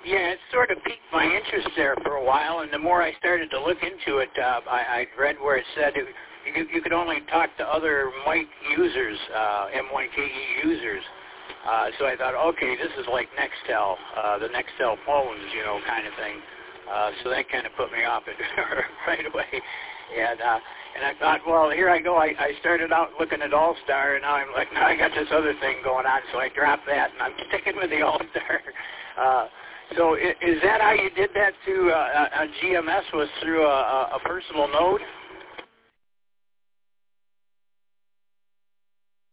Yeah, it sort of piqued my interest there for a while, and the more I started to look into it, I read where it said you could only talk to other mic users, M1KE users. So I thought, okay, this is like Nextel, the Nextel phones, kind of thing. So that kind of put me off it right away. And I thought, well, here I go. I started out looking at All-Star, and now I'm like, now I got this other thing going on, so I dropped that, and I'm sticking with the All-Star. So is that how you did that through GMS, was through a personal node?